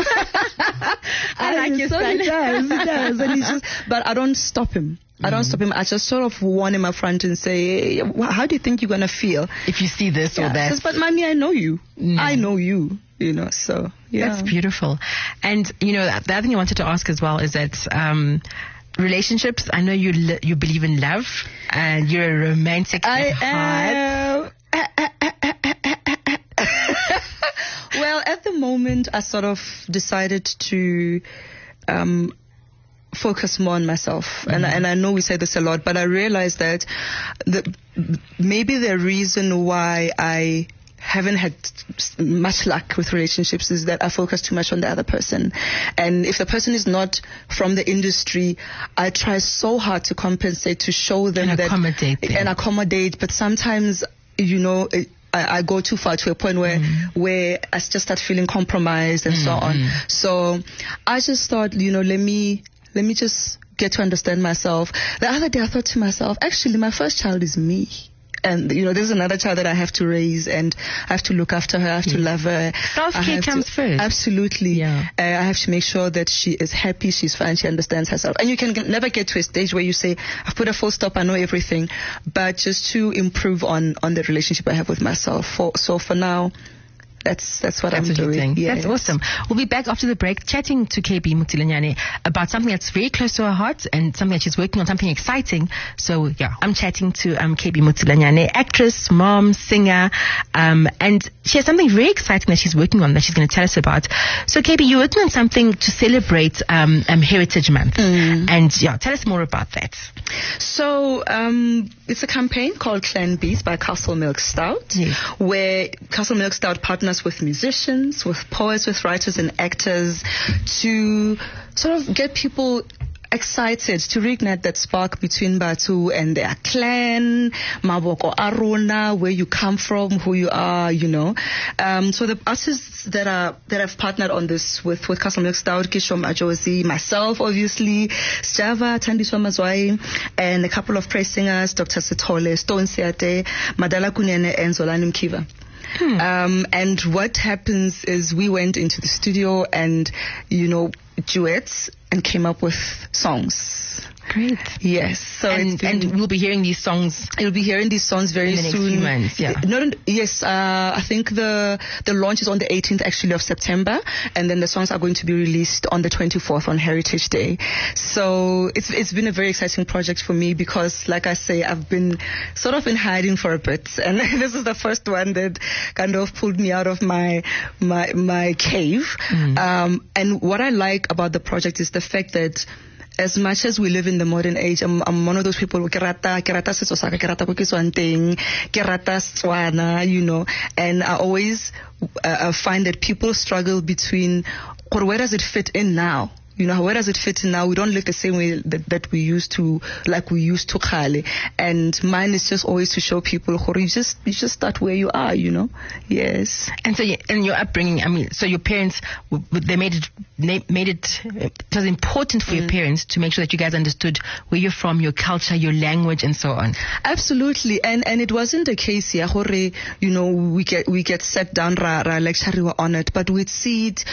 I like your so son. he does, he does. And he's just, but I don't stop him. I don't Mm. stop him. I just sort of warn him up front and say, hey, wh- how do you think you're going to feel? If you see this Yeah. or that. Says, but mommy, I know you. Mm. I know you. You know, so, yeah. That's beautiful. And, you know, the other thing I wanted to ask as well is that um, relationships, I know you li- you believe in love and you're a romantic I at heart. am. Well, at the moment, I sort of decided to um, focus more on myself. Mm-hmm. And, and I know we say this a lot, but I realized that the, maybe the reason why I haven't had much luck with relationships is that I focus too much on the other person. And if the person is not from the industry, I try so hard to compensate, to show them And that accommodate them. and accommodate. But sometimes, you know, it, I, I go too far to a point where Mm. where I just start feeling compromised and so on. Mm. So I just thought, you know, let me let me just get to understand myself. The other day I thought to myself, actually, my first child is me. And, you know, there's another child that I have to raise and I have to look after her. I have to love her. Self-care I have comes to- first. Absolutely. Yeah. Uh, I have to make sure that she is happy, she's fine, she understands herself. And you can g- never get to a stage where you say, I've put a full stop, I know everything. But just to improve on, on the relationship I have with myself. For, so for now, that's that's what That's I'm what you're doing. doing. Yes. That's awesome. We'll be back after the break chatting to K B Mutsilanyane about something that's very close to her heart and something that she's working on, something exciting. So, yeah, I'm chatting to um, K B Mutsilanyane, actress, mom, singer, um, and she has something very exciting that she's working on that she's going to tell us about. So, K B, you're working on something to celebrate um, um, Heritage Month. Mm. And, yeah, tell us more about that. So um, it's a campaign called Clan Bees by Castle Milk Stout, Yes. where Castle Milk Stout partners with musicians, with poets, with writers and actors to sort of get people excited, to reignite that spark between Batu and their clan, Maboko Aruna, where you come from, who you are, you know. Um, so the artists that are that have partnered on this with, with Castle Milk Stout, Kisho Majosi, myself, obviously, Sjava, Tandiswa Mazwai, and a couple of praise singers, Doctor Sithole, Stone Siate, Madala Kunene, and Zolani Mkiva. Hmm. Um, and what happens is we went into the studio and, you know, duets and came up with songs. Great. Yes. So And, it's been, and we'll be hearing these songs. you'll be hearing these songs very In the next soon. few months, yeah. Not, yes, uh, I think the the launch is on the eighteenth actually of September, and then the songs are going to be released on the twenty-fourth on Heritage Day. So it's it's been a very exciting project for me because, like I say, I've been sort of in hiding for a bit, and this is the first one that kind of pulled me out of my my my cave. Mm. Um, and what I like about the project is the fact that, as much as we live in the modern age, I'm, I'm one of those people who ke rata, ke rata setso sa ka, ke rata ko ke tswang teng, ke rata Setswana, you know, and I always uh, find that people struggle between, or where does it fit in now? You know, where does it fit in now? We don't look the same way that, that we used to, like we used to Khale. And mine is just always to show people, you just, you just start where you are, you know? Yes. And so, in your upbringing, I mean, so your parents, they made it, they made it, it was important for mm. your parents to make sure that you guys understood where you're from, your culture, your language, and so on. Absolutely. And, and it wasn't a case here, you know, we get, we get set down, ra, ra lecture, we were on it, but we'd see it,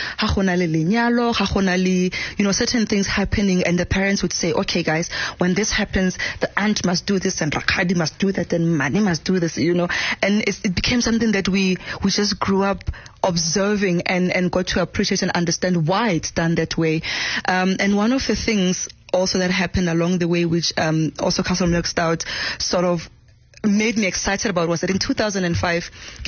you know, certain things happening, and the parents would say, okay, guys, when this happens, the aunt must do this, and Rakadi must do that, and Mani must do this, you know. And it's, it became something that we, we just grew up observing and, and got to appreciate and understand why it's done that way. Um, and one of the things also that happened along the way, which um, also Castle Milk Stout sort of made me excited about, was that in two thousand five,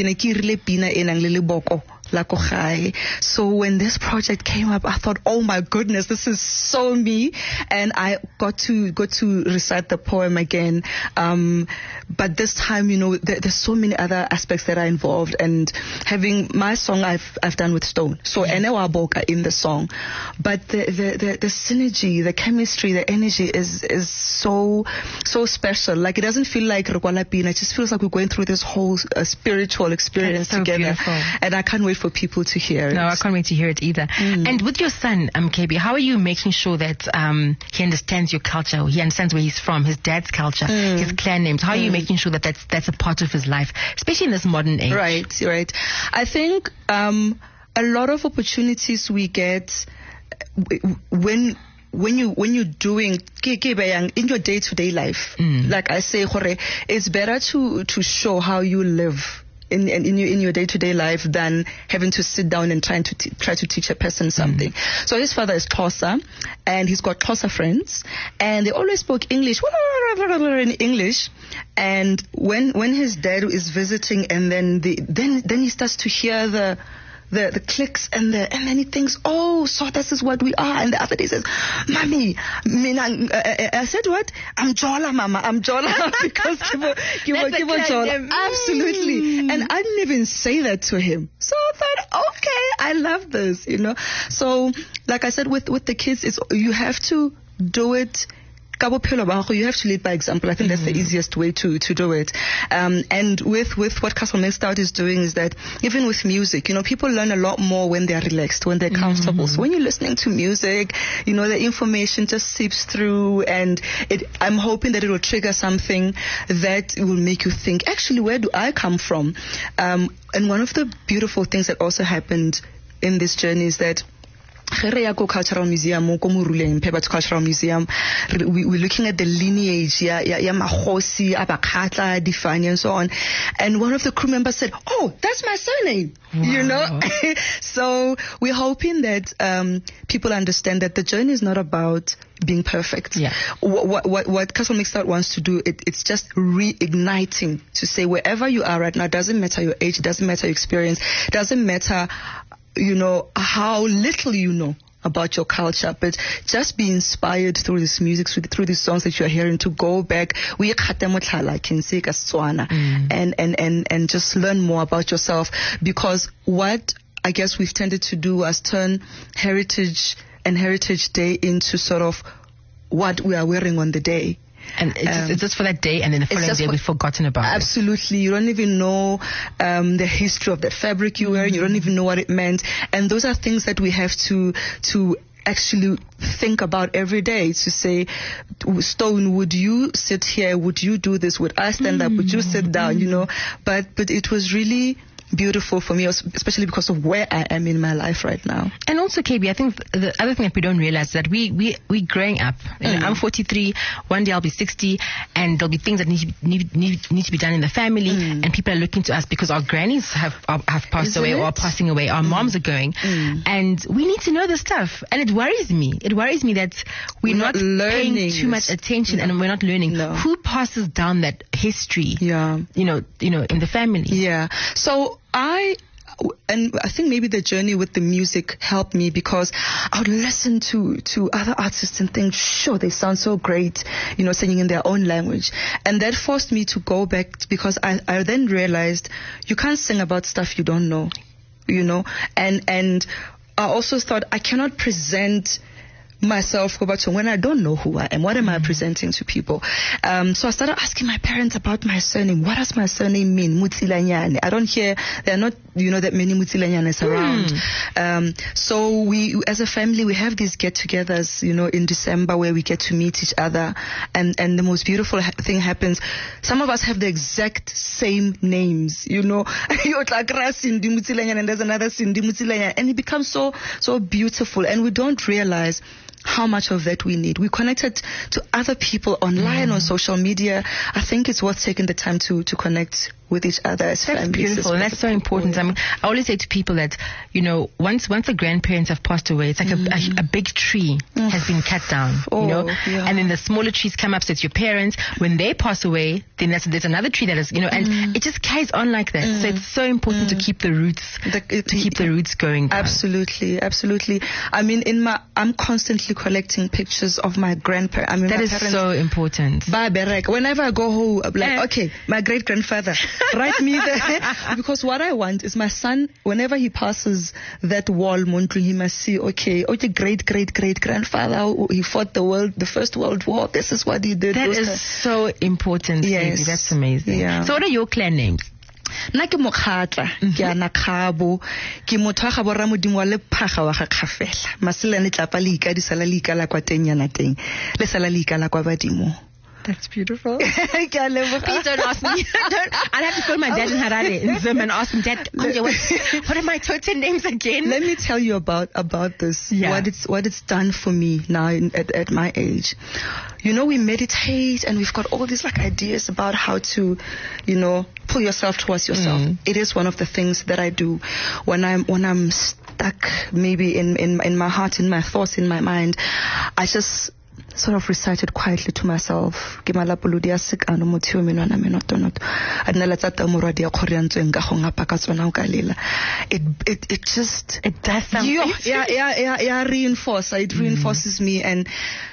so when this project came up, I thought, oh my goodness, this is so me. And I got to got to recite the poem again. Um, but this time, you know, there, there's so many other aspects that are involved. And having my song, I've I've done with Stone. So Enewa Boka in the song. But the, the, the, the synergy, the chemistry, the energy is is so so special. Like, it doesn't feel like Rukwala Pina. It just feels like we're going through this whole uh, spiritual experience so together. Beautiful. And I can't wait for people to hear it. No, I can't wait to hear it either. Mm. And with your son, um, K B, how are you making sure that um, he understands your culture, he understands where he's from, his dad's culture, mm. his clan names? How are mm. you making sure that that's, that's a part of his life, especially in this modern age? Right, right. I think um, a lot of opportunities we get when... When you when you're doing in your day-to-day life, mm. like I say, it's better to to show how you live in in, in your in your day-to-day life than having to sit down and trying to t- try to teach a person something. Mm. So his father is Xhosa, and he's got Xhosa friends, and they always spoke English in English. And when when his dad is visiting, and then the then then he starts to hear the The, the clicks and the and then he thinks, oh, so this is what we are. And the other day says, Mommy, mina, uh, I said what? I'm Jola, Mama. I'm Jola because Kibo, Kibo, Kibo Jola. Absolutely. And I didn't even say that to him. So I thought, okay, I love this, you know. So, like I said, with with the kids, it's you have to do it. You have to lead by example. I think mm-hmm. that's the easiest way to, to do it. Um, and with, with what Castle Milk Stout is doing is that even with music, you know, people learn a lot more when they're relaxed, when they're comfortable. Mm-hmm. So when you're listening to music, you know, the information just seeps through, and it, I'm hoping that it will trigger something that will make you think, actually, where do I come from? Um, and one of the beautiful things that also happened in this journey is that Cultural Museum, Cultural Museum, we, we're looking at the lineage, yeah, yeah, yeah, Mahosi, Abakata, Difani, and so on. And one of the crew members said, "Oh, that's my surname," wow. You know. So we're hoping that um, people understand that the journey is not about being perfect. Yeah. What what what Castle Milk Stout wants to do, it, it's just reigniting to say wherever you are right now, doesn't matter your age, doesn't matter your experience, doesn't matter, you know, how little you know about your culture, but just be inspired through this music, through these songs that you're hearing, to go back mm. and, and, and, and just learn more about yourself. Because what I guess we've tended to do is turn Heritage and Heritage Day into sort of what we are wearing on the day. And it's, um, just, it's just for that day, and then the following day we've forgotten about absolutely. It. You don't even know um, the history of that fabric you're wearing. Mm-hmm. You don't even know what it meant. And those are things that we have to to actually think about every day, to say, Stone, would you sit here? Would you do this? Would I stand mm-hmm. up? Would you sit down? You know, but but it was really beautiful for me, especially because of where I am in my life right now. And also, K B, I think the other thing that we don't realize is that we we we growing up. You know, mm. I'm forty-three. One day I'll be sixty, and there'll be things that need to be, need, need, need to be done in the family, mm. and people are looking to us because our grannies have have passed Isn't away it? or are passing away. Our mm. moms are going, mm. and we need to know this stuff. And it worries me. It worries me that we're, we're not, not paying too much attention, no. and we're not learning. No. Who passes down that history? Yeah, you know, you know, in the family. Yeah. So I, and I think maybe the journey with the music helped me, because I would listen to, to other artists and think, sure, they sound so great, you know, singing in their own language. And that forced me to go back, because I, I then realized you can't sing about stuff you don't know, you know, and, and I also thought I cannot present myself when I don't know who I am. What am I presenting to people? Um, so I started asking my parents about my surname. What does my surname mean? Mutsilanyane. I don't hear, there are not, you know, that many Mutsilanyanes around. Mm. Um, so we, as a family, we have these get-togethers, you know, in December where we get to meet each other. And, and the most beautiful ha- thing happens. Some of us have the exact same names, you know. You're like Cindy Mutsilanyan and there's another Cindy Mutsilanyan. And it becomes so, so beautiful. And we don't realize how much of that we need. We connected to other people online mm. on social media. I think it's worth taking the time to, to connect with each other as that's families. Beautiful, and that's so important. Yeah. I mean, I always say to people that, you know, once once the grandparents have passed away, it's like mm. a, a, a big tree mm. has been cut down, oh, you know, yeah. and then the smaller trees come up. So it's your parents. When they pass away, then there's, there's another tree that is, you know, and mm. it just carries on like that. Mm. So it's so important mm. to keep the roots, the, it, to keep the roots going. Down. Absolutely, absolutely. I mean, in my, I'm constantly collecting pictures of my grandparents. I mean, that my is parents, so important. Whenever I go home, I'm like, okay, my great grandfather, write me there. Because what I want is my son, whenever he passes that wall, Montru, he must see, okay, okay, great, great, great grandfather, he fought the world, the First World War. This is what he did. That Those is kind. so important. Yes. Baby. That's amazing. Yeah. So what are your clan names? Nna ke mokgatla ke ana khabo ke motho ga borra modimo wa le phaga wa ga khafela maselane tlapa le ikadisa la le ikala kwa teng yana teng le sala le ikala kwa badimo. That's beautiful. Please don't ask me. Don't, I'll have to call my dad in Harare in Zim and ask him, Dad, what, what are my totem names again? Let me tell you about about this. Yeah. What it's what it's done for me now in, at at my age. You know, we meditate and we've got all these like ideas about how to, you know, pull yourself towards yourself. Mm. It is one of the things that I do when I'm when I'm stuck, maybe in in in my heart, in my thoughts, in my mind. I just sort of recited quietly to myself. It, it, it just, it does something. Yeah, yeah, yeah, yeah, yeah, reinforce. It mm. reinforces me, and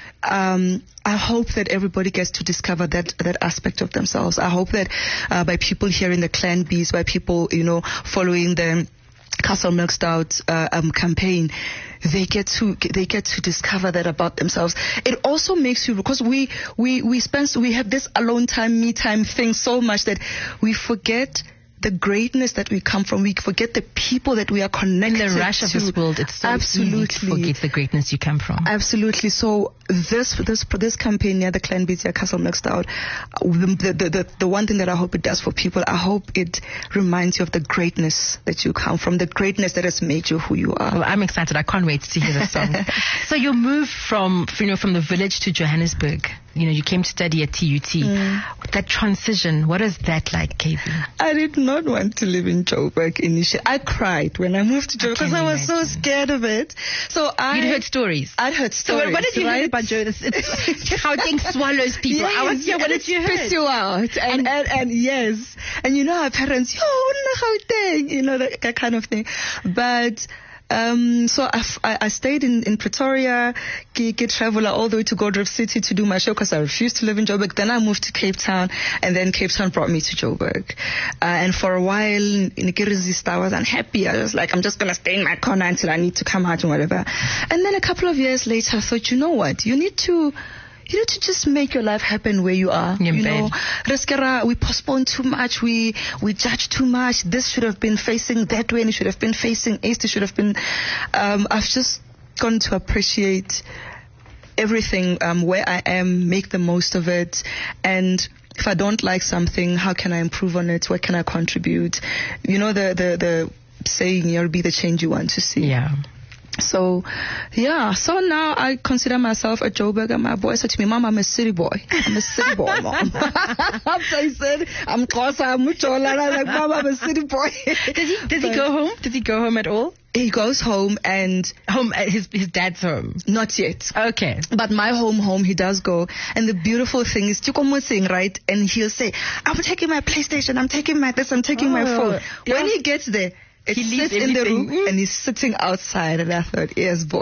um, I hope that everybody gets to discover that, that aspect of themselves. I hope that, uh, by people hearing the Clan Bees, by people, you know, following the Castle Milk Stout, uh, um, campaign, they get to they get to discover that about themselves. It also makes you, because we we we spend we have this alone time, me time thing so much that we forget the greatness that we come from. We forget the people that we are connected to. In the rush to. of this world, it's so absolutely easy to forget the greatness you come from. Absolutely. So this this this campaign, yeah, the Clan Beats, yeah, Castle Milk Stout, the, the the the one thing that I hope it does for people, I hope it reminds you of the greatness that you come from, the greatness that has made you who you are. Well, I'm excited. I can't wait to hear the song. So you moved from, you know, from the village to Johannesburg. You know, you came to study at T U T. Mm. That transition, what is that like, K B? I did not want to live in Joburg initially. I cried when I moved to Joburg because I, I was imagine. so scared of it. So I You'd heard stories. I'd heard stories. So what did you right? hear about Joburg? It's how things swallows people. Yes, I was here. What did you hear? Spits you out. And, and, and, and yes. And you know, our parents, yo, you know, that, that kind of thing. But Um, so I, I stayed in, in Pretoria, get traveler all the way to Gold Reef City to do my show because I refused to live in Joburg. Then I moved to Cape Town, and then Cape Town brought me to Joburg. Uh, and for a while, in Kirizista, I was unhappy. I was like, I'm just going to stay in my corner until I need to come out and whatever. And then a couple of years later, I thought, you know what? You need to... You need to just make your life happen where you are. Yeah, you know, Reskera, we postpone too much. We we judge too much. This should have been facing that way, and it should have been facing east. It should have been. Um, I've just gone to appreciate everything um, where I am, make the most of it, and if I don't like something, how can I improve on it? What can I contribute? You know, the the the saying, "You'll be the change you want to see." Yeah. So, yeah, so now I consider myself a Joburg, and my boy said to me, Mom, I'm a city boy. I'm a city boy, Mom. After I said, I'm Kosa, I'm Muchola, I'm like, Mom, I'm a city boy. Does he, does he go home? Does he go home at all? He goes home and... Home, his, his dad's home? Not yet. Okay. But my home, home, he does go. And the beautiful thing is, Chukomusing, right? And he'll say, I'm taking my PlayStation, I'm taking my this, I'm taking oh, my phone. Yeah. When he gets there, it he sits leaves in the room mm. and he's sitting outside, and I thought, yes, boy.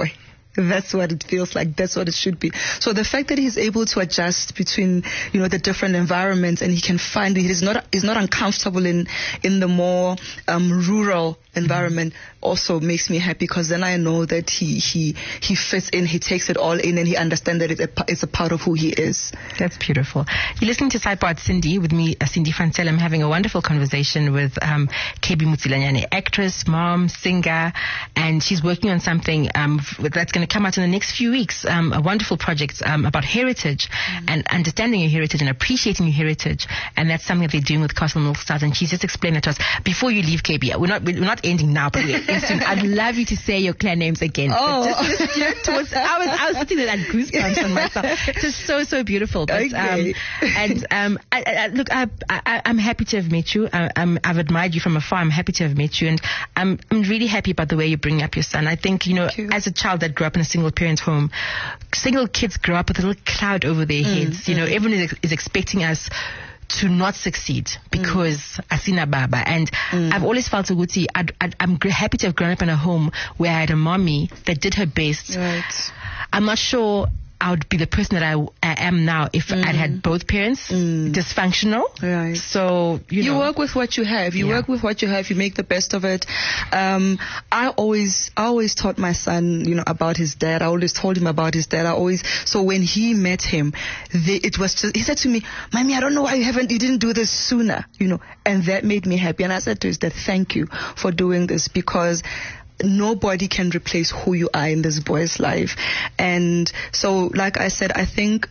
That's what it feels like. That's what it should be. So the fact that he's able to adjust between, you know, the different environments, and he can find it, he's not he's not uncomfortable in in the more um, rural environment, mm-hmm. also makes me happy, because then I know that he he he fits in, he takes it all in, and he understands that it's a, it's a part of who he is. That's beautiful. You're listening to Sidebar Cindy with me, uh, Cindy van Zyl. I'm having a wonderful conversation with um, K B Motsilanyane, actress, mom, singer, and she's working on something um, that's going to come out in the next few weeks. Um, a wonderful project um, about heritage mm-hmm. and understanding your heritage and appreciating your heritage, and that's something that they're doing with Castle Milk Stars. And she's just explained it to us. Before you leave, K B, we're not we're not ending now, but we're soon. I'd love you to say your clan names again. Oh, just, just towards, I was I was sitting there and goosebumps on myself. Just so so beautiful. But, okay. um, and um, I, I, look, I, I I'm happy to have met you. I, I'm, I've admired you from afar. I'm happy to have met you, and I'm I'm really happy about the way you bring up your son. I think you know, you. as a child that grew up in a single parent home, single kids grow up with a little cloud over their mm, heads. You mm. know, everyone is, is expecting us to not succeed because mm. asina baba. And mm. I've always felt Uguti, I'd, I'd, I'm gr- happy to have grown up in a home where I had a mommy that did her best. Right. I'm not sure I would be the person that I, I am now if mm. I'd had both parents mm. dysfunctional. Right. So, you know. You work with what you have. You yeah. work with what you have. You make the best of it. Um, I always, I always taught my son, you know, about his dad. I always told him about his dad. I always, so when he met him, they, it was just, he said to me, Mommy, I don't know why you haven't, you didn't do this sooner, you know, and that made me happy. And I said to his dad, thank you for doing this, because nobody can replace who you are in this boy's life. And so, like I said, I think,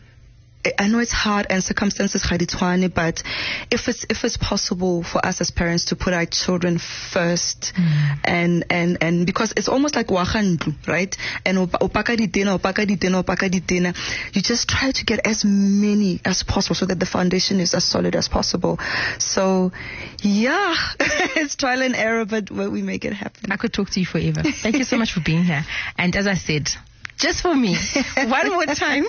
I know it's hard and circumstances khaditwane, but if it's if it's possible for us as parents to put our children first, mm. and and and because it's almost like wakhandlu, right? And opaka di dinner, opaka di dinner, opaka di dinner. You just try to get as many as possible so that the foundation is as solid as possible. So, yeah, it's trial and error, but we make it happen. I could talk to you forever. Thank you so much for being here. And as I said, just for me, one more time.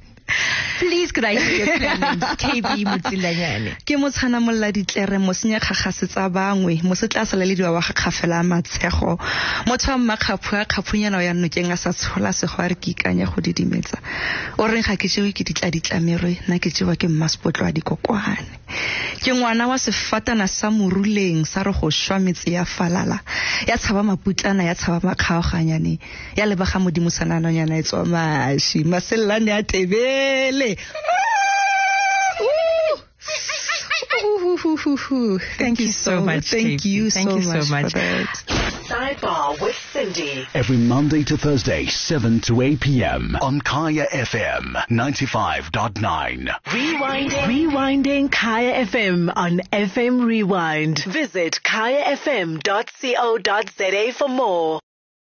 Please, could I hear your clan names? K B Motsilanyane. Ke motshana molla ditlere mo senya khakhasetsa bangwe mo se tla sala le diwa wa khafela matshego motho wa mmakgaphu a khaphunyana ya nnokeng a sa tshola se go re ke ikanya go didimetsa o reng ga ke tsewe ke ditla ditlamerwe na ke tsewa ke mmaspotlo a dikokwane ke ngwana wa sefatana sa moruleng sa re go shwa metse ya falala ya tshaba maputlana ya tshaba makgaoganyane ya lebaga modimo sananonyana e tswa mashi masellane a tebe Thank, Thank you so much. Thank you Thank so you much. so much. For that. Sidebar with Cindy. Every Monday to Thursday, seven to eight p.m. on Kaya F M ninety-five point nine. Rewinding. Rewinding Kaya F M on F M Rewind. Visit kaya f m dot co dot za for more.